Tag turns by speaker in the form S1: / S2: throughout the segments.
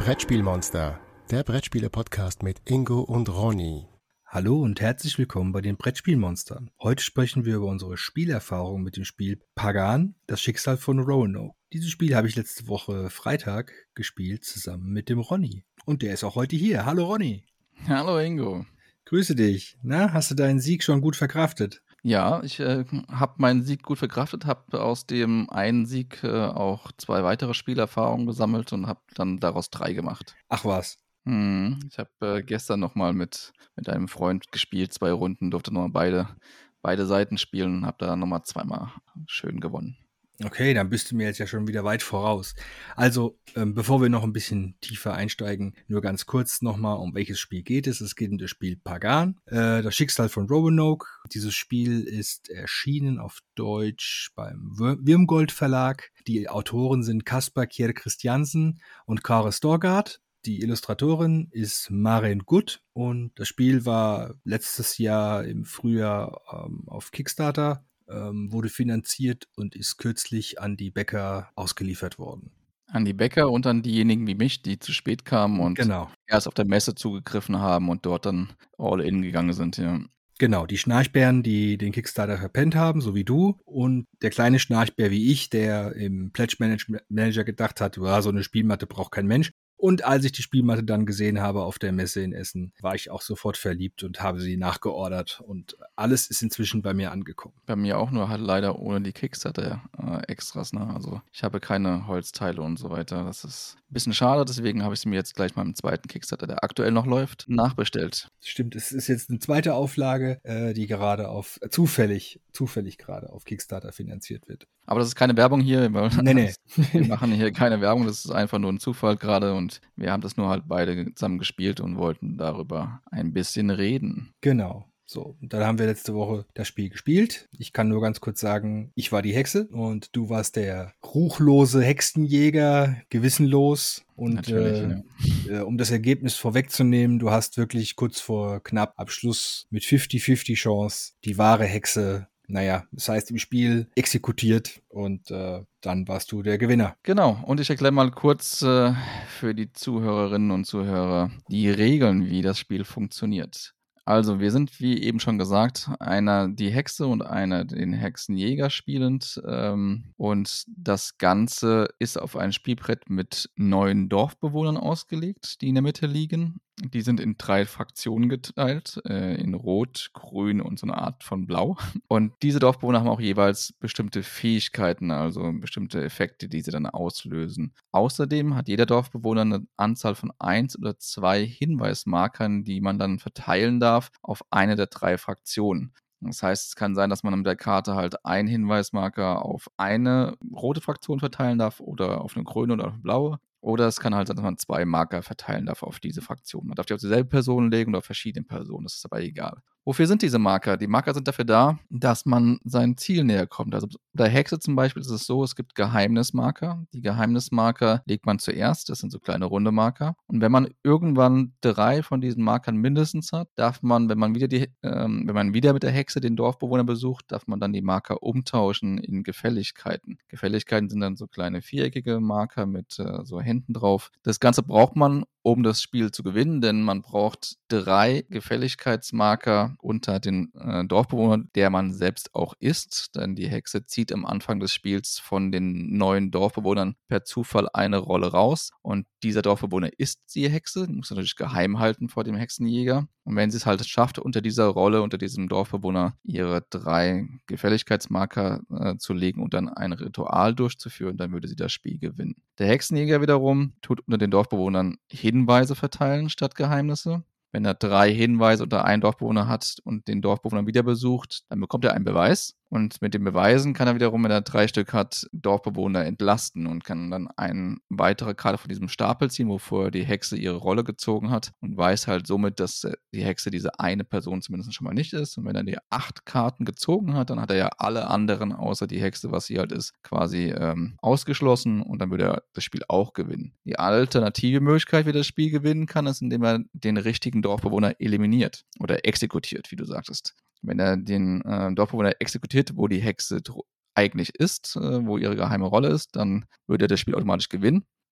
S1: Brettspielmonster, der Brettspiele-Podcast mit Ingo und Ronny.
S2: Hallo und herzlich willkommen bei den Brettspielmonstern. Heute sprechen wir über unsere Spielerfahrung mit dem Spiel Pagan, das Schicksal von Roanoke. Dieses Spiel habe ich letzte Woche Freitag gespielt, zusammen mit dem Ronny. Und der ist auch heute hier. Hallo Ronny.
S3: Hallo Ingo.
S2: Grüße dich. Na, hast du deinen Sieg schon gut verkraftet?
S3: Ja, ich habe meinen Sieg gut verkraftet, habe aus dem einen Sieg auch 2 weitere Spielerfahrungen gesammelt und habe dann daraus 3 gemacht.
S2: Ach was.
S3: Ich habe gestern nochmal mit einem Freund gespielt, 2 Runden, durfte nochmal beide Seiten spielen und habe da nochmal zweimal schön gewonnen.
S2: Okay, dann bist du mir jetzt ja schon wieder weit voraus. Also, bevor wir noch ein bisschen tiefer einsteigen, nur ganz kurz nochmal, um welches Spiel geht es. Es geht um das Spiel Pagan, das Schicksal von Roanoke. Dieses Spiel ist erschienen auf Deutsch beim Wirmgold Verlag. Die Autoren sind Caspar Kjær Christiansen und Kåre Storgaard. Die Illustratorin ist Maren Gut und das Spiel war letztes Jahr im Frühjahr auf Kickstarter, wurde finanziert und ist kürzlich an die Bäcker ausgeliefert worden.
S3: An die Bäcker und an diejenigen wie mich, die zu spät kamen und
S2: Genau.
S3: erst auf der Messe zugegriffen haben und dort dann all in gegangen sind, ja.
S2: Genau, die Schnarchbären, die den Kickstarter verpennt haben, so wie du. Und der kleine Schnarchbär wie ich, der im Pledge Manager gedacht hat, so eine Spielmatte braucht kein Mensch. Und als ich die Spielmatte dann gesehen habe auf der Messe in Essen, war ich auch sofort verliebt und habe sie nachgeordert. Und alles ist inzwischen bei mir angekommen.
S3: Bei mir auch, nur halt leider ohne die Kickstarter-Extras, ne? Also ich habe keine Holzteile und so weiter. Das ist ein bisschen schade, deswegen habe ich sie mir jetzt gleich mal im zweiten Kickstarter, der aktuell noch läuft, nachbestellt.
S2: Stimmt, es ist jetzt eine zweite Auflage, die gerade zufällig gerade auf Kickstarter finanziert wird.
S3: Aber das ist keine Werbung hier.
S2: Nee.
S3: Wir machen hier keine Werbung, das ist einfach nur ein Zufall gerade und wir haben das nur halt beide zusammen gespielt und wollten darüber ein bisschen reden.
S2: Genau. So, und dann haben wir letzte Woche das Spiel gespielt. Ich kann nur ganz kurz sagen, ich war die Hexe und du warst der ruchlose Hexenjäger, gewissenlos. Und um das Ergebnis vorwegzunehmen, du hast wirklich kurz vor knapp Abschluss mit 50-50 Chance die wahre Hexe, das heißt im Spiel exekutiert und dann warst du der Gewinner.
S3: Genau, und ich erkläre mal kurz für die Zuhörerinnen und Zuhörer die Regeln, wie das Spiel funktioniert. Also, wir sind, wie eben schon gesagt, einer die Hexe und einer den Hexenjäger spielend. Und das Ganze ist auf ein Spielbrett mit 9 Dorfbewohnern ausgelegt, die in der Mitte liegen. Die sind in 3 Fraktionen geteilt, in Rot, Grün und so eine Art von Blau. Und diese Dorfbewohner haben auch jeweils bestimmte Fähigkeiten, also bestimmte Effekte, die sie dann auslösen. Außerdem hat jeder Dorfbewohner eine Anzahl von 1 oder 2 Hinweismarkern, die man dann verteilen darf auf eine der 3 Fraktionen. Das heißt, es kann sein, dass man mit der Karte halt einen Hinweismarker auf eine rote Fraktion verteilen darf oder auf eine grüne oder auf eine blaue. Oder es kann halt sein, dass man 2 Marker verteilen darf auf diese Fraktion. Man darf die auf dieselbe Person legen oder auf verschiedene Personen, das ist aber egal. Wofür sind diese Marker? Die Marker sind dafür da, dass man seinem Ziel näher kommt. Also bei Hexe zum Beispiel ist es so, es gibt Geheimnismarker. Die Geheimnismarker legt man zuerst, das sind so kleine runde Marker. Und wenn man irgendwann 3 von diesen Markern mindestens hat, darf man, wenn man wieder mit der Hexe den Dorfbewohner besucht, darf man dann die Marker umtauschen in Gefälligkeiten. Gefälligkeiten sind dann so kleine viereckige Marker mit so Händen drauf. Das Ganze braucht man, um das Spiel zu gewinnen, denn man braucht 3 Gefälligkeitsmarker unter den Dorfbewohnern, der man selbst auch ist, denn die Hexe zieht am Anfang des Spiels von den 9 Dorfbewohnern per Zufall eine Rolle raus und dieser Dorfbewohner ist die Hexe, muss natürlich geheim halten vor dem Hexenjäger und wenn sie es halt schafft, unter dieser Rolle, unter diesem Dorfbewohner ihre 3 Gefälligkeitsmarker zu legen und dann ein Ritual durchzuführen, dann würde sie das Spiel gewinnen. Der Hexenjäger wiederum tut unter den Dorfbewohnern Hinweise verteilen statt Geheimnisse. Wenn er 3 Hinweise unter einen Dorfbewohner hat und den Dorfbewohner wieder besucht, dann bekommt er einen Beweis. Und mit den Beweisen kann er wiederum, wenn er 3 Stück hat, Dorfbewohner entlasten und kann dann eine weitere Karte von diesem Stapel ziehen, wovor die Hexe ihre Rolle gezogen hat und weiß halt somit, dass die Hexe diese eine Person zumindest schon mal nicht ist. Und wenn er die 8 Karten gezogen hat, dann hat er ja alle anderen außer die Hexe, was sie halt ist, quasi ausgeschlossen und dann würde er das Spiel auch gewinnen. Die alternative Möglichkeit, wie er das Spiel gewinnen kann, ist, indem er den richtigen Dorfbewohner eliminiert oder exekutiert, wie du sagtest. Wenn er den Dorfbewohner exekutiert, wo die Hexe eigentlich ist, wo ihre geheime Rolle ist, dann würde er das Spiel automatisch gewinnen.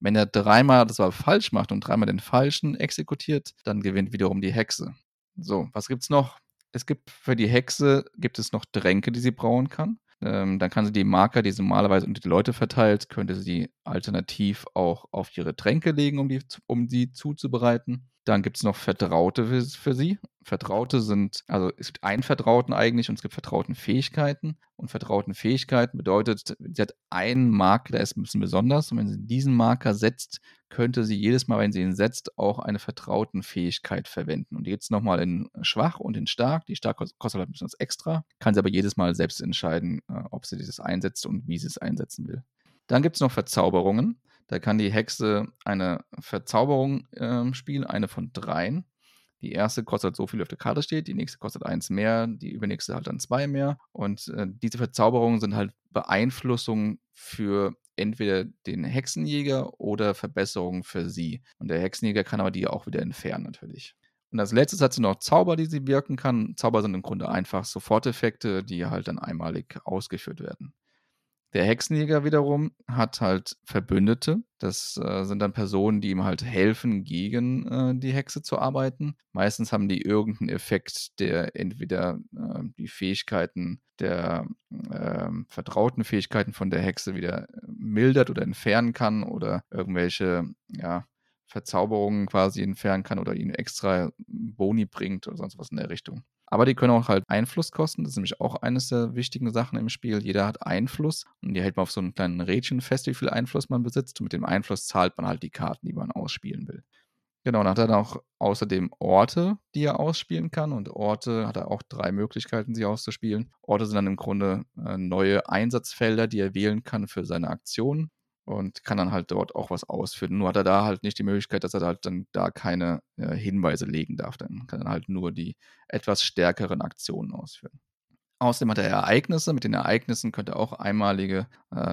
S3: Wenn er dreimal das aber falsch macht und dreimal den falschen exekutiert, dann gewinnt wiederum die Hexe. So, was gibt's noch? Für die Hexe gibt es noch Tränke, die sie brauen kann. Dann kann sie die Marker, die sie normalerweise unter die Leute verteilt, könnte sie die alternativ auch auf ihre Tränke legen, um die zuzubereiten. Dann gibt es noch Vertraute für sie. Vertraute es gibt einen Vertrauten eigentlich und es gibt Vertrautenfähigkeiten. Und Vertrautenfähigkeiten bedeutet, sie hat einen Marker, der ist ein bisschen besonders. Und wenn sie diesen Marker setzt, könnte sie jedes Mal, wenn sie ihn setzt, auch eine Vertrautenfähigkeit verwenden. Und die gibt es nochmal in schwach und in stark. Die stark kostet halt ein bisschen was extra. Kann sie aber jedes Mal selbst entscheiden, ob sie dieses einsetzt und wie sie es einsetzen will. Dann gibt es noch Verzauberungen. Da kann die Hexe eine Verzauberung spielen, eine von 3. Die erste kostet so viel, wie auf der Karte steht, die nächste kostet 1 mehr, die übernächste halt dann 2 mehr. Und diese Verzauberungen sind halt Beeinflussungen für entweder den Hexenjäger oder Verbesserungen für sie. Und der Hexenjäger kann aber die auch wieder entfernen natürlich. Und als letztes hat sie noch Zauber, die sie wirken kann. Zauber sind im Grunde einfach Soforteffekte, die halt dann einmalig ausgeführt werden. Der Hexenjäger wiederum hat halt Verbündete. Das sind dann Personen, die ihm halt helfen, gegen die Hexe zu arbeiten. Meistens haben die irgendeinen Effekt, der entweder die Fähigkeiten der vertrauten Fähigkeiten von der Hexe wieder mildert oder entfernen kann oder irgendwelche Verzauberungen quasi entfernen kann oder ihnen extra Boni bringt oder sonst was in der Richtung. Aber die können auch halt Einfluss kosten. Das ist nämlich auch eines der wichtigen Sachen im Spiel. Jeder hat Einfluss und die hält man auf so einem kleinen Rädchen fest, wie viel Einfluss man besitzt. Und mit dem Einfluss zahlt man halt die Karten, die man ausspielen will. Genau, dann hat er auch außerdem Orte, die er ausspielen kann. Und Orte hat er auch 3 Möglichkeiten, sie auszuspielen. Orte sind dann im Grunde neue Einsatzfelder, die er wählen kann für seine Aktionen. Und kann dann halt dort auch was ausführen. Nur hat er da halt nicht die Möglichkeit, dass er halt dann da keine Hinweise legen darf. Dann kann er halt nur die etwas stärkeren Aktionen ausführen. Außerdem hat er Ereignisse. Mit den Ereignissen könnte er auch einmalige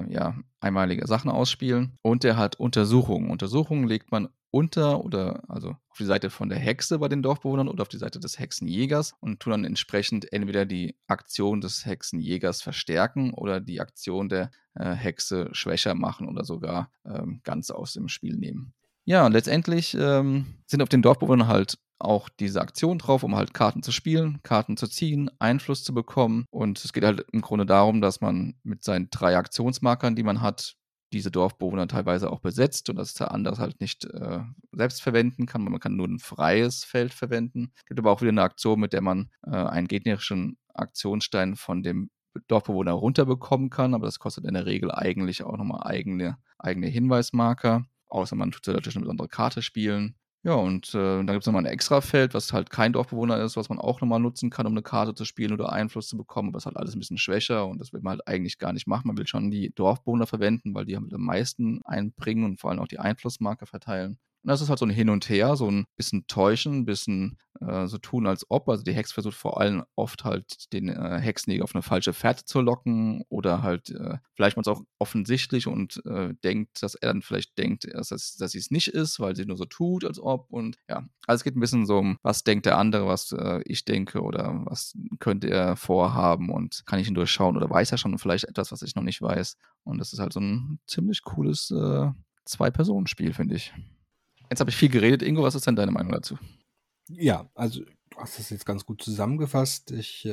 S3: Sachen ausspielen. Und er hat Untersuchungen. Untersuchungen legt man also auf die Seite von der Hexe bei den Dorfbewohnern oder auf die Seite des Hexenjägers und tun dann entsprechend entweder die Aktion des Hexenjägers verstärken oder die Aktion der Hexe schwächer machen oder sogar ganz aus dem Spiel nehmen. Ja, und letztendlich sind auf den Dorfbewohnern halt auch diese Aktion drauf, um halt Karten zu spielen, Karten zu ziehen, Einfluss zu bekommen. Und es geht halt im Grunde darum, dass man mit seinen 3 Aktionsmarkern, die man hat, diese Dorfbewohner teilweise auch besetzt und dass der andere halt nicht selbst verwenden kann. Man kann nur ein freies Feld verwenden. Es gibt aber auch wieder eine Aktion, mit der man einen gegnerischen Aktionsstein von dem Dorfbewohner runterbekommen kann, aber das kostet in der Regel eigentlich auch nochmal eigene Hinweismarker, außer man tut natürlich eine besondere Karte spielen. Ja, und dann gibt es nochmal ein Extrafeld, was halt kein Dorfbewohner ist, was man auch nochmal nutzen kann, um eine Karte zu spielen oder Einfluss zu bekommen, aber es ist halt alles ein bisschen schwächer und das will man halt eigentlich gar nicht machen. Man will schon die Dorfbewohner verwenden, weil die halt am meisten einbringen und vor allem auch die Einflussmarker verteilen. Und das ist halt so ein Hin und Her, so ein bisschen täuschen, ein bisschen so tun, als ob. Also die Hex versucht vor allem oft halt den Hexenjäger auf eine falsche Fährte zu locken oder halt vielleicht macht es auch offensichtlich und denkt, dass er dann vielleicht denkt, dass sie es nicht ist, weil sie nur so tut, als ob. Und ja, also es geht ein bisschen so um, was denkt der andere, was ich denke oder was könnte er vorhaben und kann ich ihn durchschauen oder weiß er schon vielleicht etwas, was ich noch nicht weiß. Und das ist halt so ein ziemlich cooles 2-Personen-Spiel, finde ich. Jetzt habe ich viel geredet. Ingo, was ist denn deine Meinung dazu?
S2: Ja, also du hast das jetzt ganz gut zusammengefasst. Ich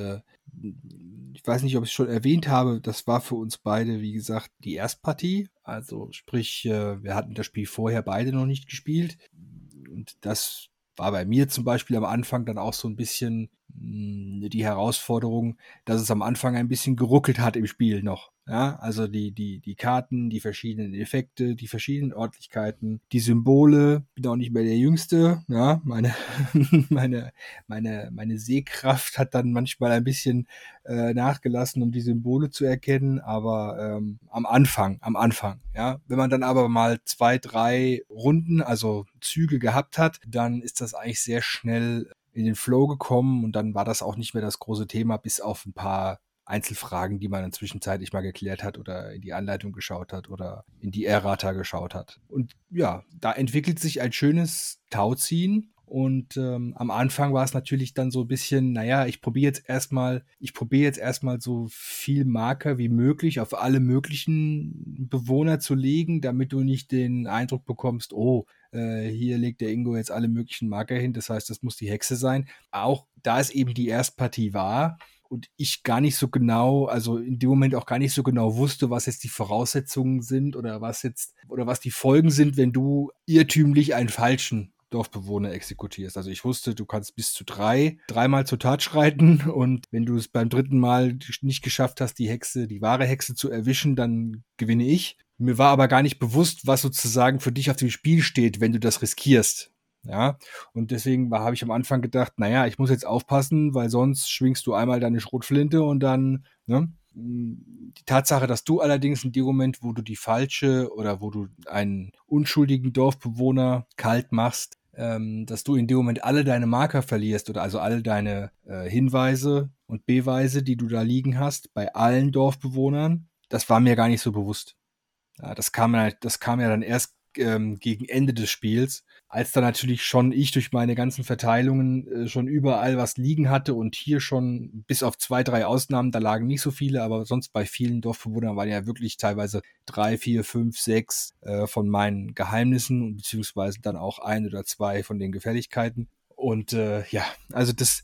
S2: weiß nicht, ob ich es schon erwähnt habe. Das war für uns beide, wie gesagt, die Erstpartie. Also sprich, wir hatten das Spiel vorher beide noch nicht gespielt. Und das war bei mir zum Beispiel am Anfang dann auch so ein bisschen die Herausforderung, dass es am Anfang ein bisschen geruckelt hat im Spiel noch. Ja, also die Karten, die verschiedenen Effekte, die verschiedenen Örtlichkeiten, die Symbole, bin auch nicht mehr der Jüngste, ja, meine Sehkraft hat dann manchmal ein bisschen nachgelassen, um die Symbole zu erkennen, aber am Anfang, ja. Wenn man dann aber mal 2, 3 Runden, also Züge gehabt hat, dann ist das eigentlich sehr schnell in den Flow gekommen und dann war das auch nicht mehr das große Thema, bis auf ein paar Einzelfragen, die man dann zwischenzeitlich mal geklärt hat oder in die Anleitung geschaut hat oder in die Errata geschaut hat. Und ja, da entwickelt sich ein schönes Tauziehen Und am Anfang war es natürlich dann so ein bisschen, naja, ich probiere jetzt erstmal so viel Marker wie möglich auf alle möglichen Bewohner zu legen, damit du nicht den Eindruck bekommst, oh, hier legt der Ingo jetzt alle möglichen Marker hin, das heißt, das muss die Hexe sein. Auch da es eben die Erstpartie war und ich gar nicht so genau, also in dem Moment auch gar nicht so genau wusste, was jetzt die Voraussetzungen sind oder was die Folgen sind, wenn du irrtümlich einen falschen Dorfbewohner exekutierst. Also ich wusste, du kannst bis zu dreimal zur Tat schreiten und wenn du es beim dritten Mal nicht geschafft hast, die wahre Hexe zu erwischen, dann gewinne ich. Mir war aber gar nicht bewusst, was sozusagen für dich auf dem Spiel steht, wenn du das riskierst. Ja, und deswegen habe ich am Anfang gedacht, naja, ich muss jetzt aufpassen, weil sonst schwingst du einmal deine Schrotflinte und dann, ne? Die Tatsache, dass du allerdings in dem Moment, wo du die falsche oder wo du einen unschuldigen Dorfbewohner kalt machst, dass du in dem Moment alle deine Marker verlierst oder also alle deine Hinweise und Beweise, die du da liegen hast, bei allen Dorfbewohnern, das war mir gar nicht so bewusst. Ja, das kam ja dann erst gegen Ende des Spiels, als dann natürlich schon ich durch meine ganzen Verteilungen schon überall was liegen hatte und hier schon bis auf 2, 3 Ausnahmen, da lagen nicht so viele, aber sonst bei vielen Dorfbewohnern waren ja wirklich teilweise 3, 4, 5, 6 von meinen Geheimnissen beziehungsweise dann auch 1 oder 2 von den Gefälligkeiten. Und ja, also das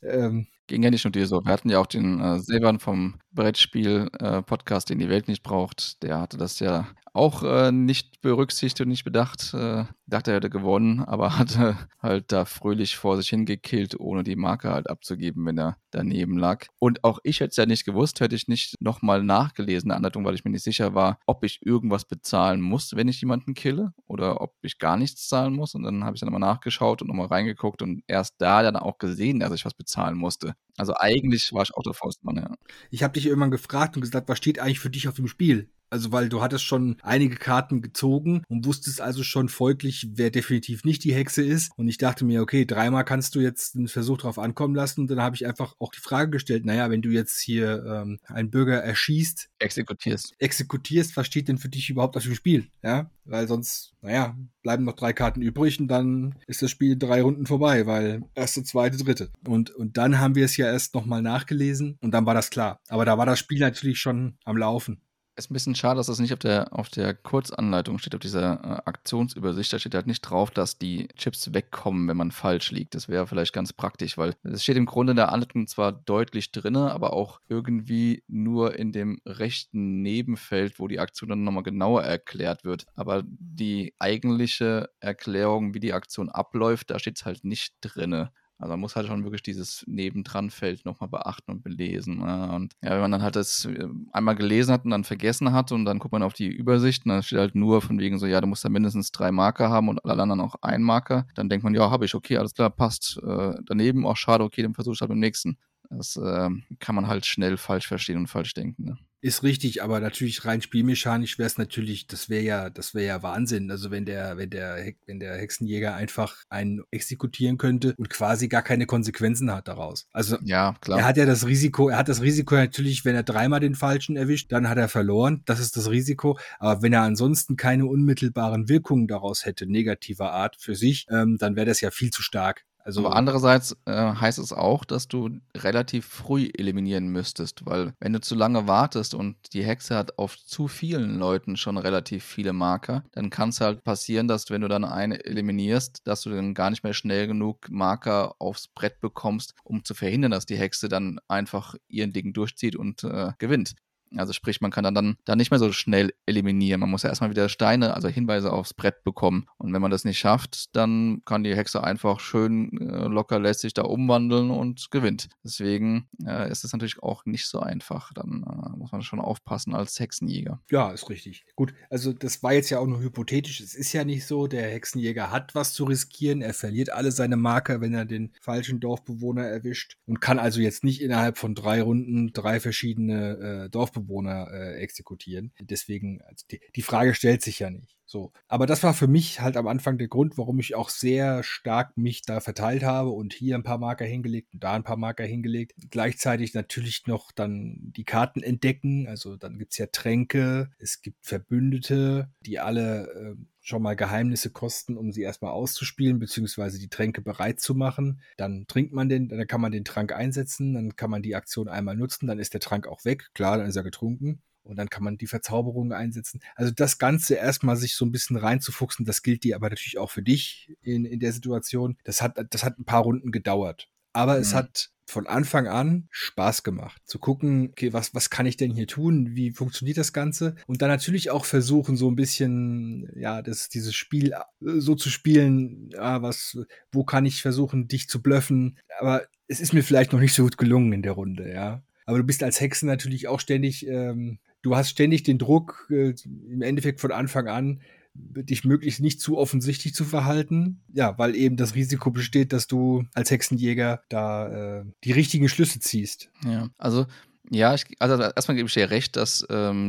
S3: ging ja nicht nur dir so. Wir hatten ja auch den Silvan vom Brettspiel-Podcast, den die Welt nicht braucht. Der hatte das ja auch nicht berücksichtigt und nicht bedacht. Dachte, er hätte gewonnen, aber hatte halt da fröhlich vor sich hingekillt, ohne die Marke halt abzugeben, wenn er daneben lag. Und auch ich hätte es ja nicht gewusst, hätte ich nicht nochmal nachgelesen in der Anleitung, weil ich mir nicht sicher war, ob ich irgendwas bezahlen muss, wenn ich jemanden kille oder ob ich gar nichts zahlen muss. Und dann habe ich dann nochmal nachgeschaut und nochmal reingeguckt und erst da dann auch gesehen, dass ich was bezahlen musste. Also eigentlich war ich auch der Faustmann, ja.
S2: Ich habe dich irgendwann gefragt und gesagt, was steht eigentlich für dich auf dem Spiel? Also, weil du hattest schon einige Karten gezogen und wusstest also schon folglich, wer definitiv nicht die Hexe ist. Und ich dachte mir, okay, 3-mal kannst du jetzt einen Versuch drauf ankommen lassen. Und dann habe ich einfach auch die Frage gestellt, naja, wenn du jetzt hier einen Bürger erschießt, exekutierst, was steht denn für dich überhaupt auf dem Spiel? Ja, weil sonst, naja, bleiben noch 3 Karten übrig und dann ist das Spiel 3 Runden vorbei, weil erste, zweite, dritte. Und dann haben wir es ja erst nochmal nachgelesen und dann war das klar. Aber da war das Spiel natürlich schon am Laufen.
S3: Ist ein bisschen schade, dass das nicht auf der Kurzanleitung steht, auf dieser Aktionsübersicht. Da steht halt nicht drauf, dass die Chips wegkommen, wenn man falsch liegt. Das wäre vielleicht ganz praktisch, weil es steht im Grunde in der Anleitung zwar deutlich drin, aber auch irgendwie nur in dem rechten Nebenfeld, wo die Aktion dann nochmal genauer erklärt wird. Aber die eigentliche Erklärung, wie die Aktion abläuft, da steht es halt nicht drin. Also man muss halt schon wirklich dieses Nebendranfeld nochmal beachten und belesen. Ne? Und ja, wenn man dann halt das einmal gelesen hat und dann vergessen hat und dann guckt man auf die Übersicht und dann steht halt nur von wegen so, ja, du musst da mindestens 3 Marker haben und alle anderen auch 1 Marker. Dann denkt man, ja, habe ich, okay, alles klar, passt. Daneben, auch schade, okay, dann versuche ich halt beim nächsten. Das kann man halt schnell falsch verstehen und falsch denken. Ne?
S2: Ist richtig, aber natürlich rein spielmechanisch wäre es natürlich, das wäre ja Wahnsinn. Also wenn der Hexenjäger einfach einen exekutieren könnte und quasi gar keine Konsequenzen hat daraus. Also
S3: ja, klar.
S2: Er hat das Risiko natürlich, wenn er 3-mal den Falschen erwischt, dann hat er verloren. Das ist das Risiko. Aber wenn er ansonsten keine unmittelbaren Wirkungen daraus hätte, negativer Art für sich, dann wäre das ja viel zu stark. Also,
S3: aber andererseits heißt es auch, dass du relativ früh eliminieren müsstest, weil wenn du zu lange wartest und die Hexe hat auf zu vielen Leuten schon relativ viele Marker, dann kann es halt passieren, dass wenn du dann eine eliminierst, dass du dann gar nicht mehr schnell genug Marker aufs Brett bekommst, um zu verhindern, dass die Hexe dann einfach ihren Ding durchzieht und gewinnt. Also sprich, man kann dann nicht mehr so schnell eliminieren. Man muss ja erstmal wieder Steine, also Hinweise aufs Brett bekommen. Und wenn man das nicht schafft, dann kann die Hexe einfach schön locker lässig da umwandeln und gewinnt. Deswegen ist es natürlich auch nicht so einfach. Dann muss man schon aufpassen als Hexenjäger.
S2: Ja, ist richtig. Gut, also das war jetzt ja auch nur hypothetisch. Es ist ja nicht so, der Hexenjäger hat was zu riskieren. Er verliert alle seine Marker, wenn er den falschen Dorfbewohner erwischt und kann also jetzt nicht innerhalb von 3 Runden 3 verschiedene Dorfbewohner exekutieren. Deswegen, also die Frage stellt sich ja nicht. So. Aber das war für mich halt am Anfang der Grund, warum ich auch sehr stark mich da verteilt habe und hier ein paar Marker hingelegt und da ein paar Marker hingelegt. Gleichzeitig natürlich noch dann die Karten entdecken. Also dann gibt's ja Tränke, es gibt Verbündete, die alle schon mal Geheimnisse kosten, um sie erstmal auszuspielen, beziehungsweise die Tränke bereit zu machen. Dann trinkt man dann kann man den Trank einsetzen, dann kann man die Aktion einmal nutzen, dann ist der Trank auch weg. Klar, dann ist er getrunken. Und dann kann man die Verzauberung einsetzen. Also das Ganze erstmal sich so ein bisschen reinzufuchsen, das gilt dir aber natürlich auch für dich in der Situation. Das hat ein paar Runden gedauert. Aber es hat von Anfang an Spaß gemacht. Zu gucken, okay, was kann ich denn hier tun? Wie funktioniert das Ganze? Und dann natürlich auch versuchen, so ein bisschen, ja, dieses Spiel so zu spielen, ja, wo kann ich versuchen, dich zu bluffen? Aber es ist mir vielleicht noch nicht so gut gelungen in der Runde, ja. Aber du bist als Hexe natürlich auch ständig, du hast ständig den Druck, im Endeffekt von Anfang an, dich möglichst nicht zu offensichtlich zu verhalten. Ja, weil eben das Risiko besteht, dass du als Hexenjäger da die richtigen Schlüsse ziehst.
S3: Ja, also ja, also erstmal gebe ich dir recht, dass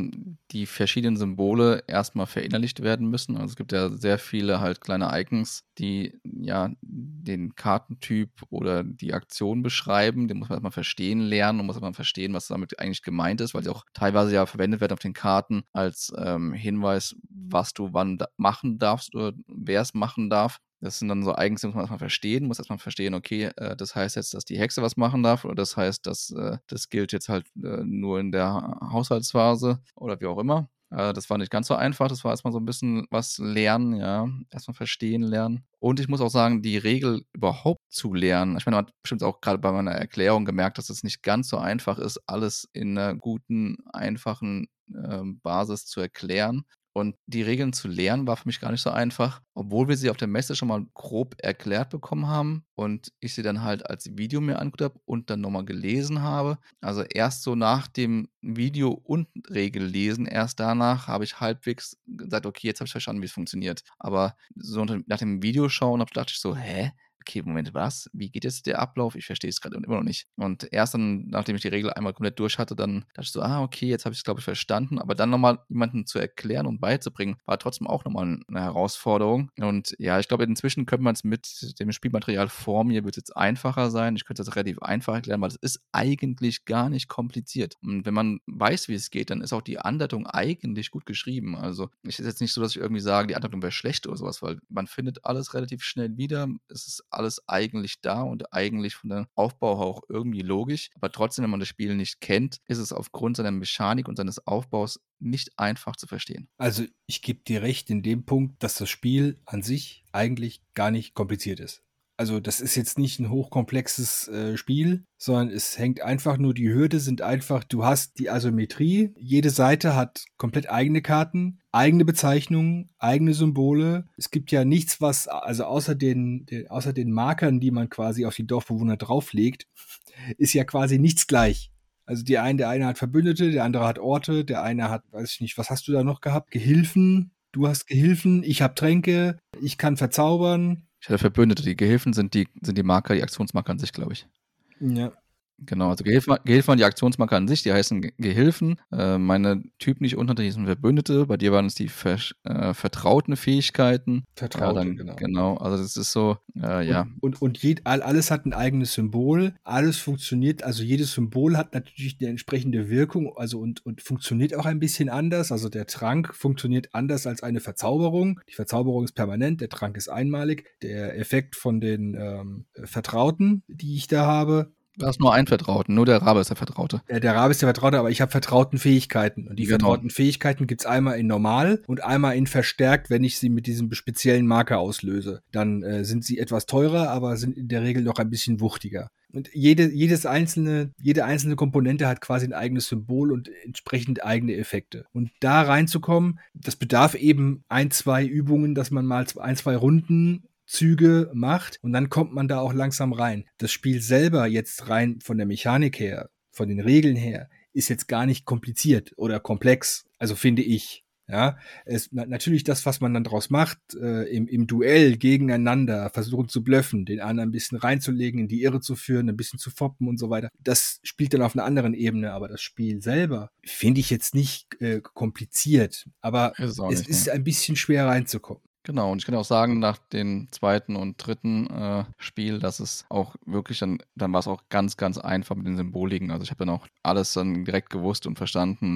S3: die verschiedenen Symbole erstmal verinnerlicht werden müssen. Also es gibt ja sehr viele halt kleine Icons, die ja den Kartentyp oder die Aktion beschreiben. Den muss man erstmal verstehen lernen und muss erstmal verstehen, was damit eigentlich gemeint ist, weil sie auch teilweise ja verwendet werden auf den Karten als Hinweis, was du wann machen darfst oder wer es machen darf. Das sind dann so Eigenschaften, muss man erstmal verstehen, okay, das heißt jetzt, dass die Hexe was machen darf oder das heißt, dass das gilt jetzt halt nur in der Haushaltsphase oder wie auch immer. Das war nicht ganz so einfach, das war erstmal so ein bisschen was lernen, ja, erstmal verstehen lernen. Und ich muss auch sagen, die Regel überhaupt zu lernen, ich meine, man hat bestimmt auch gerade bei meiner Erklärung gemerkt, dass es nicht ganz so einfach ist, alles in einer guten, einfachen Basis zu erklären. Und die Regeln zu lernen war für mich gar nicht so einfach, obwohl wir sie auf der Messe schon mal grob erklärt bekommen haben und ich sie dann halt als Video mir angeguckt habe und dann nochmal gelesen habe. Also erst so nach dem Video und Regellesen, erst danach habe ich halbwegs gesagt, okay, jetzt habe ich verstanden, wie es funktioniert. Aber so nach dem Videoschauen dachte ich so, hä? Okay, Moment, was? Wie geht jetzt der Ablauf? Ich verstehe es gerade immer noch nicht. Und erst dann, nachdem ich die Regel einmal komplett durch hatte, dann dachte ich so, okay, jetzt habe ich es, glaube ich, verstanden. Aber dann nochmal jemanden zu erklären und beizubringen, war trotzdem auch nochmal eine Herausforderung. Und ja, ich glaube, inzwischen könnte man es mit dem Spielmaterial vor mir, wird es jetzt einfacher sein. Ich könnte das relativ einfach erklären, weil es ist eigentlich gar nicht kompliziert. Und wenn man weiß, wie es geht, dann ist auch die Anleitung eigentlich gut geschrieben. Also es ist jetzt nicht so, dass ich irgendwie sage, die Anleitung wäre schlecht oder sowas, weil man findet alles relativ schnell wieder. Es ist alles eigentlich da und eigentlich von der Aufbau auch irgendwie logisch. Aber trotzdem, wenn man das Spiel nicht kennt, ist es aufgrund seiner Mechanik und seines Aufbaus nicht einfach zu verstehen.
S2: Also ich gebe dir recht in dem Punkt, dass das Spiel an sich eigentlich gar nicht kompliziert ist. Also das ist jetzt nicht ein hochkomplexes Spiel, sondern es hängt einfach nur, die Hürde sind einfach, du hast die Asymmetrie, jede Seite hat komplett eigene Karten, eigene Bezeichnungen, eigene Symbole. Es gibt ja nichts, was, also außer den Markern, die man quasi auf die Dorfbewohner drauflegt, ist ja quasi nichts gleich. Also der eine hat Verbündete, der andere hat Orte, der eine hat, weiß ich nicht, was hast du da noch gehabt? Gehilfen, du hast Gehilfen, ich habe Tränke, ich kann verzaubern.
S3: Ich hatte Verbündete, die Gehilfen sind die Marker, die Aktionsmarker an sich, glaube ich.
S2: Ja.
S3: Genau, also Gehilfen waren die Aktionsmarker an sich, die heißen Gehilfen. Meine Typen, die ich unten hatte, hießen Verbündete. Bei dir waren es die vertrauten Fähigkeiten.
S2: Vertraute,
S3: ja, genau. Also das ist so, ja.
S2: Und alles hat ein eigenes Symbol. Alles funktioniert, also jedes Symbol hat natürlich eine entsprechende Wirkung, also und funktioniert auch ein bisschen anders. Also der Trank funktioniert anders als eine Verzauberung. Die Verzauberung ist permanent, der Trank ist einmalig. Der Effekt von den Vertrauten, die ich da habe,
S3: Du hast nur einen Vertrauten, nur der Rabe ist der Vertraute.
S2: Der Rabe ist der Vertraute, aber ich habe vertrauten Fähigkeiten. Und die vertrauten Fähigkeiten gibt's einmal in normal und einmal in verstärkt, wenn ich sie mit diesem speziellen Marker auslöse. Dann sind sie etwas teurer, aber sind in der Regel noch ein bisschen wuchtiger. Und jede einzelne Komponente hat quasi ein eigenes Symbol und entsprechend eigene Effekte. Und da reinzukommen, das bedarf eben 1-2 Übungen, dass man mal 1-2 Runden Züge macht und dann kommt man da auch langsam rein. Das Spiel selber jetzt rein von der Mechanik her, von den Regeln her, ist jetzt gar nicht kompliziert oder komplex, also finde ich. Ja, natürlich das, was man dann draus macht, im Duell gegeneinander, versuchen zu bluffen, den anderen ein bisschen reinzulegen, in die Irre zu führen, ein bisschen zu foppen und so weiter. Das spielt dann auf einer anderen Ebene, aber das Spiel selber finde ich jetzt nicht kompliziert, aber es ist ein bisschen schwer reinzukommen.
S3: Genau, und ich kann auch sagen, nach dem zweiten und dritten Spiel, dass es auch wirklich dann war es auch ganz, ganz einfach mit den Symboliken. Also ich habe dann auch alles dann direkt gewusst und verstanden.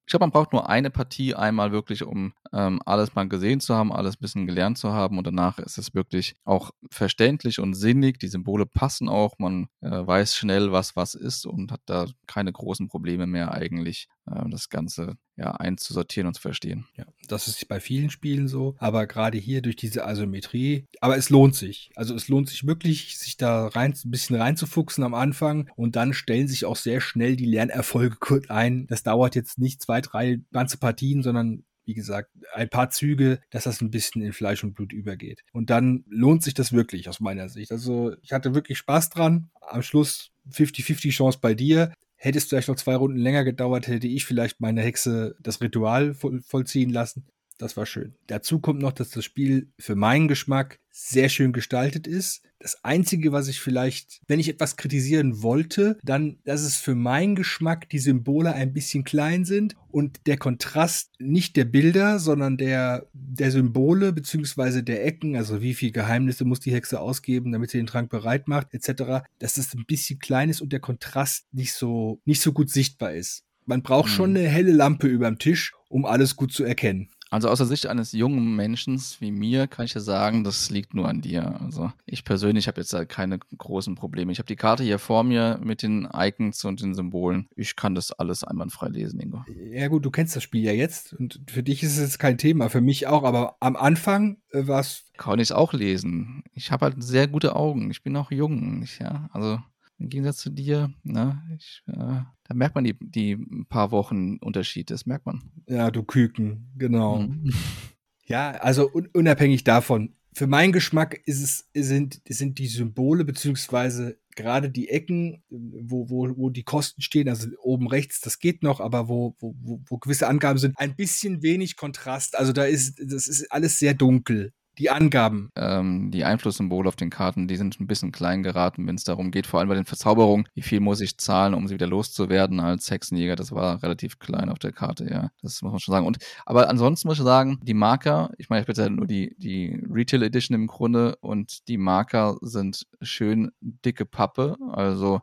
S3: Ich glaube, man braucht nur eine Partie einmal wirklich, um alles mal gesehen zu haben, alles ein bisschen gelernt zu haben und danach ist es wirklich auch verständlich und sinnig. Die Symbole passen auch, man weiß schnell, was ist und hat da keine großen Probleme mehr eigentlich, das Ganze einzusortieren und zu verstehen.
S2: Ja, das ist bei vielen Spielen so, aber gerade hier durch diese Asymmetrie, aber es lohnt sich. Also es lohnt sich wirklich, sich da ein bisschen reinzufuchsen am Anfang und dann stellen sich auch sehr schnell die Lernerfolge kurz ein. Das dauert jetzt nicht 2, 3 ganze Partien, sondern wie gesagt, ein paar Züge, dass das ein bisschen in Fleisch und Blut übergeht. Und dann lohnt sich das wirklich aus meiner Sicht. Also ich hatte wirklich Spaß dran. Am Schluss 50-50 Chance bei dir. Hätte es vielleicht noch 2 Runden länger gedauert, hätte ich vielleicht meine Hexe das Ritual vollziehen lassen. Das war schön. Dazu kommt noch, dass das Spiel für meinen Geschmack sehr schön gestaltet ist. Das Einzige, was ich vielleicht, wenn ich etwas kritisieren wollte, dann, dass es für meinen Geschmack die Symbole ein bisschen klein sind und der Kontrast nicht der Bilder, sondern der Symbole beziehungsweise der Ecken, also wie viel Geheimnisse muss die Hexe ausgeben, damit sie den Trank bereit macht, etc., dass es ein bisschen klein ist und der Kontrast nicht so gut sichtbar ist. Man braucht schon eine helle Lampe überm Tisch, um alles gut zu erkennen.
S3: Also aus der Sicht eines jungen Menschen wie mir kann ich dir sagen, das liegt nur an dir. Also ich persönlich habe jetzt da keine großen Probleme. Ich habe die Karte hier vor mir mit den Icons und den Symbolen. Ich kann das alles einwandfrei lesen, Ingo.
S2: Ja gut, du kennst das Spiel ja jetzt und für dich ist es jetzt kein Thema, für mich auch, aber am Anfang war es...
S3: Kann ich auch lesen. Ich habe halt sehr gute Augen. Ich bin auch jung. Also im Gegensatz zu dir, ne, da merkt man die paar Wochen Unterschied, das merkt man.
S2: Ja, du Küken, genau.
S3: Mhm.
S2: Ja, also unabhängig davon, für meinen Geschmack sind die Symbole beziehungsweise gerade die Ecken, wo die Kosten stehen, also oben rechts, das geht noch, aber wo gewisse Angaben sind, ein bisschen wenig Kontrast. Also das ist alles sehr dunkel. Die Angaben.
S3: Die Einflusssymbole auf den Karten, die sind ein bisschen klein geraten, wenn es darum geht, vor allem bei den Verzauberungen, wie viel muss ich zahlen, um sie wieder loszuwerden als Hexenjäger, das war relativ klein auf der Karte, ja, das muss man schon sagen. Aber ansonsten muss ich sagen, die Marker, ich meine, ich habe jetzt ja nur die Retail Edition im Grunde und die Marker sind schön dicke Pappe, also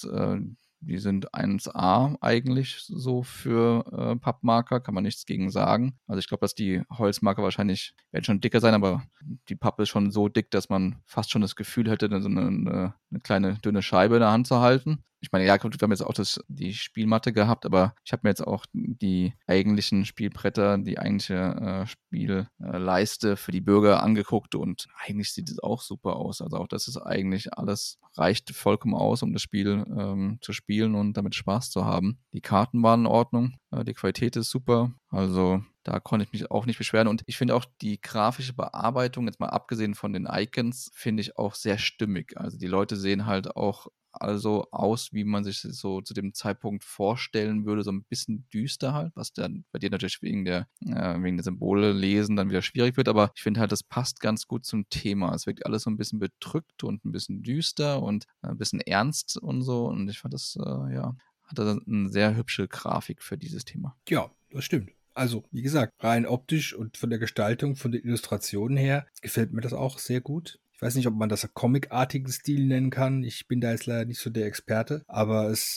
S3: die sind 1A eigentlich so für Pappmarker, kann man nichts gegen sagen. Also ich glaube, dass die Holzmarker wahrscheinlich werden schon dicker sein, aber die Pappe ist schon so dick, dass man fast schon das Gefühl hätte, so eine kleine dünne Scheibe in der Hand zu halten. Ich meine, ja, wir haben jetzt auch die Spielmatte gehabt, aber ich habe mir jetzt auch die eigentlichen Spielbretter, die eigentliche Spielleiste für die Bürger angeguckt und eigentlich sieht es auch super aus. Also auch das ist eigentlich alles, reicht vollkommen aus, um das Spiel zu spielen und damit Spaß zu haben. Die Karten waren in Ordnung, die Qualität ist super, also da konnte ich mich auch nicht beschweren und ich finde auch die grafische Bearbeitung, jetzt mal abgesehen von den Icons, finde ich auch sehr stimmig. Also die Leute sehen halt auch also aus, wie man sich so zu dem Zeitpunkt vorstellen würde, so ein bisschen düster halt, was dann bei dir natürlich wegen der Symbole lesen dann wieder schwierig wird, aber ich finde halt, das passt ganz gut zum Thema. Es wirkt alles so ein bisschen bedrückt und ein bisschen düster und ein bisschen ernst und so und ich fand das, hatte eine sehr hübsche Grafik für dieses Thema.
S2: Ja, das stimmt. Also, wie gesagt, rein optisch und von der Gestaltung, von den Illustrationen her, gefällt mir das auch sehr gut. Ich weiß nicht, ob man das comicartigen Stil nennen kann. Ich bin da jetzt leider nicht so der Experte, aber es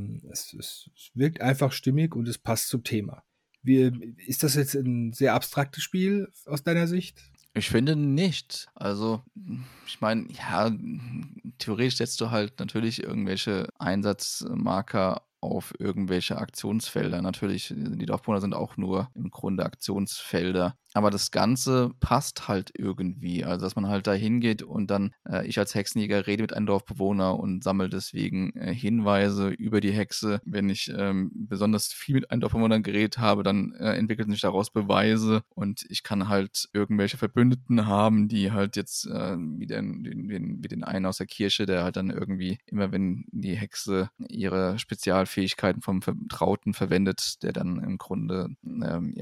S2: wirkt einfach stimmig und es passt zum Thema. Ist das jetzt ein sehr abstraktes Spiel aus deiner Sicht?
S3: Ich finde nicht. Also, ich meine, ja, theoretisch setzt du halt natürlich irgendwelche Einsatzmarker auf irgendwelche Aktionsfelder. Natürlich, die Dorfbewohner sind auch nur im Grunde Aktionsfelder. Aber das Ganze passt halt irgendwie. Also, dass man halt da hingeht und dann, ich als Hexenjäger rede mit einem Dorfbewohner und sammle deswegen Hinweise über die Hexe. Wenn ich besonders viel mit einem Dorfbewohner geredet habe, dann entwickeln sich daraus Beweise und ich kann halt irgendwelche Verbündeten haben, die halt jetzt wie den einen aus der Kirche, der halt dann irgendwie immer, wenn die Hexe ihre Spezialfähigkeiten vom Vertrauten verwendet, der dann im Grunde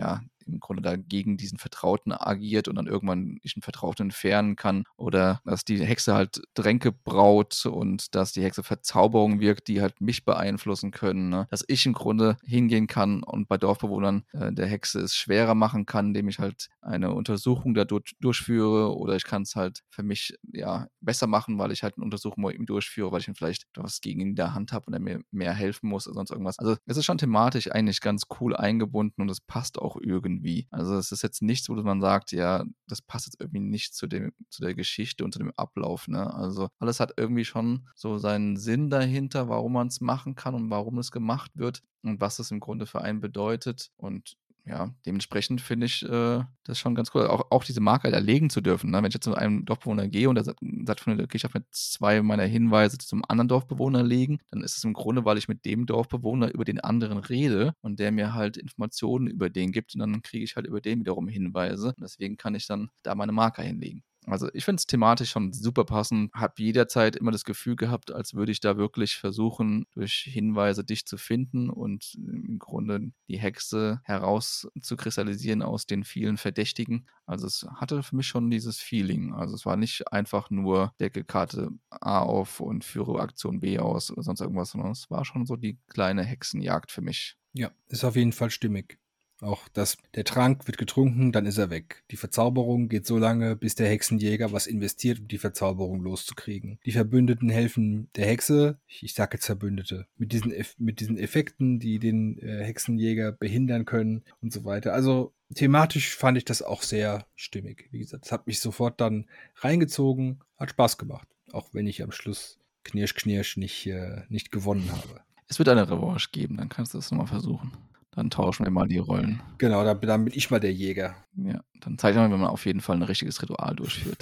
S3: im Grunde da gegen diesen Vertrauten agiert und dann irgendwann ich einen Vertrauten entfernen kann oder dass die Hexe halt Tränke braut und dass die Hexe Verzauberung wirkt, die halt mich beeinflussen können, ne? Dass ich im Grunde hingehen kann und bei Dorfbewohnern der Hexe es schwerer machen kann, indem ich halt eine Untersuchung da durchführe oder ich kann es halt für mich besser machen, weil ich halt eine Untersuchung mit ihm durchführe, weil ich dann vielleicht was gegen ihn in der Hand habe und er mir mehr helfen muss oder sonst irgendwas. Also es ist schon thematisch eigentlich ganz cool eingebunden und es passt auch irgendwie. Also es ist jetzt nichts, wo man sagt, ja, das passt jetzt irgendwie nicht zu der Geschichte und zu dem Ablauf, ne? Also alles hat irgendwie schon so seinen Sinn dahinter, warum man es machen kann und warum es gemacht wird und was es im Grunde für einen bedeutet. Und ja, dementsprechend finde ich das schon ganz cool. Auch diese Marke halt erlegen zu dürfen. Ne? Wenn ich jetzt zu einem Dorfbewohner gehe und der sagt, okay, ich darf mit 2 meiner Hinweise zum anderen Dorfbewohner legen, dann ist es im Grunde, weil ich mit dem Dorfbewohner über den anderen rede und der mir halt Informationen über den gibt und dann kriege ich halt über den wiederum Hinweise. Und deswegen kann ich dann da meine Marker hinlegen. Also ich finde es thematisch schon super passend. Habe jederzeit immer das Gefühl gehabt, als würde ich da wirklich versuchen, durch Hinweise dich zu finden und im Grunde die Hexe herauszukristallisieren aus den vielen Verdächtigen. Also es hatte für mich schon dieses Feeling. Also es war nicht einfach nur decke Karte A auf und führe Aktion B aus oder sonst irgendwas, sondern es war schon so die kleine Hexenjagd für mich.
S2: Ja, ist auf jeden Fall stimmig. Auch der Trank wird getrunken, dann ist er weg. Die Verzauberung geht so lange, bis der Hexenjäger was investiert, um die Verzauberung loszukriegen. Die Verbündeten helfen der Hexe, ich sage jetzt Verbündete, mit diesen Effekten, die den Hexenjäger behindern können und so weiter. Also thematisch fand ich das auch sehr stimmig. Wie gesagt, es hat mich sofort dann reingezogen, hat Spaß gemacht. Auch wenn ich am Schluss knirsch nicht gewonnen habe.
S3: Es wird eine Revanche geben, dann kannst du das nochmal versuchen. Dann tauschen wir mal die Rollen.
S2: Genau, dann bin ich mal der Jäger.
S3: Ja, dann zeigt man, wenn man auf jeden Fall ein richtiges Ritual durchführt.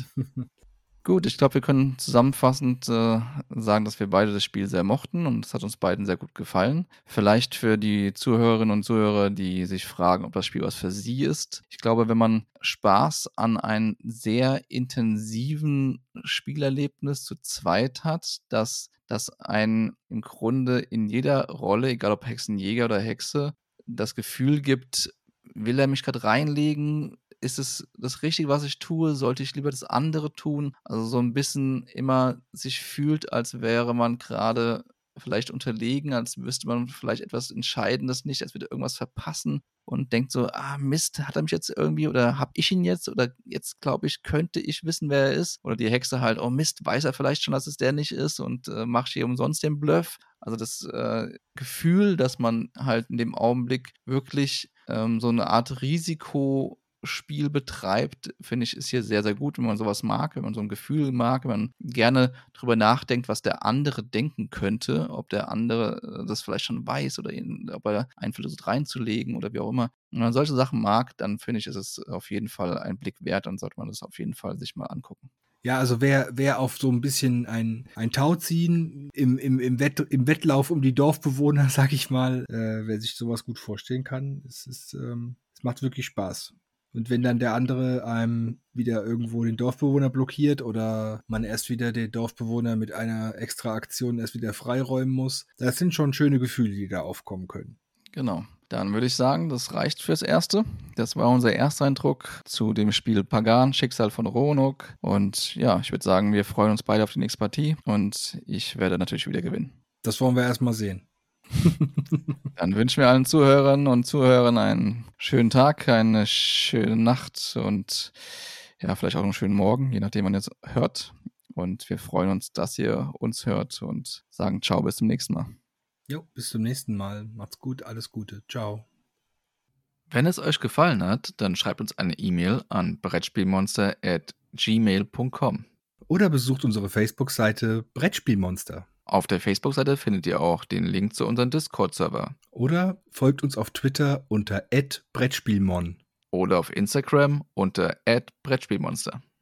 S3: Gut, ich glaube, wir können zusammenfassend sagen, dass wir beide das Spiel sehr mochten und es hat uns beiden sehr gut gefallen. Vielleicht für die Zuhörerinnen und Zuhörer, die sich fragen, ob das Spiel was für sie ist. Ich glaube, wenn man Spaß an einem sehr intensiven Spielerlebnis zu zweit hat, dass das einen im Grunde in jeder Rolle, egal ob Hexenjäger oder Hexe, das Gefühl gibt, will er mich gerade reinlegen? Ist es das Richtige, was ich tue? Sollte ich lieber das andere tun? Also so ein bisschen immer sich fühlt, als wäre man gerade vielleicht unterlegen, als wüsste man vielleicht etwas Entscheidendes nicht, als würde irgendwas verpassen und denkt so, Mist, hat er mich jetzt irgendwie oder hab ich ihn jetzt oder jetzt glaube ich, könnte ich wissen, wer er ist. Oder die Hexe halt, oh Mist, weiß er vielleicht schon, dass es der nicht ist und macht hier umsonst den Bluff. Also das Gefühl, dass man halt in dem Augenblick wirklich so eine Art Risikospiel betreibt, finde ich, ist hier sehr, sehr gut, wenn man sowas mag, wenn man so ein Gefühl mag, wenn man gerne drüber nachdenkt, was der andere denken könnte, ob der andere das vielleicht schon weiß oder ob er einen versucht reinzulegen oder wie auch immer. Wenn man solche Sachen mag, dann finde ich, ist es auf jeden Fall ein Blick wert und sollte man das auf jeden Fall sich mal angucken.
S2: Ja, also wer auf so ein bisschen ein Tauziehen im Wettlauf um die Dorfbewohner, sag ich mal, wer sich sowas gut vorstellen kann, es macht wirklich Spaß. Und wenn dann der andere einem wieder irgendwo den Dorfbewohner blockiert oder man erst wieder den Dorfbewohner mit einer extra Aktion erst wieder freiräumen muss, das sind schon schöne Gefühle, die da aufkommen können.
S3: Genau. Dann würde ich sagen, das reicht fürs Erste. Das war unser Ersteindruck zu dem Spiel Pagan, Schicksal von Roanoke. Und ja, ich würde sagen, wir freuen uns beide auf die nächste Partie und ich werde natürlich wieder gewinnen.
S2: Das wollen wir erstmal sehen.
S3: Dann wünschen wir allen Zuhörern und Zuhörern einen schönen Tag, eine schöne Nacht und ja, vielleicht auch einen schönen Morgen, je nachdem, wann ihr es hört. Und wir freuen uns, dass ihr uns hört und sagen ciao, bis zum nächsten Mal.
S2: Jo, bis zum nächsten Mal. Macht's gut, alles Gute. Ciao.
S3: Wenn es euch gefallen hat, dann schreibt uns eine E-Mail an brettspielmonster@gmail.com.
S2: Oder besucht unsere Facebook-Seite Brettspielmonster.
S3: Auf der Facebook-Seite findet ihr auch den Link zu unserem Discord-Server.
S2: Oder folgt uns auf Twitter unter @Brettspielmon.
S3: Oder auf Instagram unter @Brettspielmonster.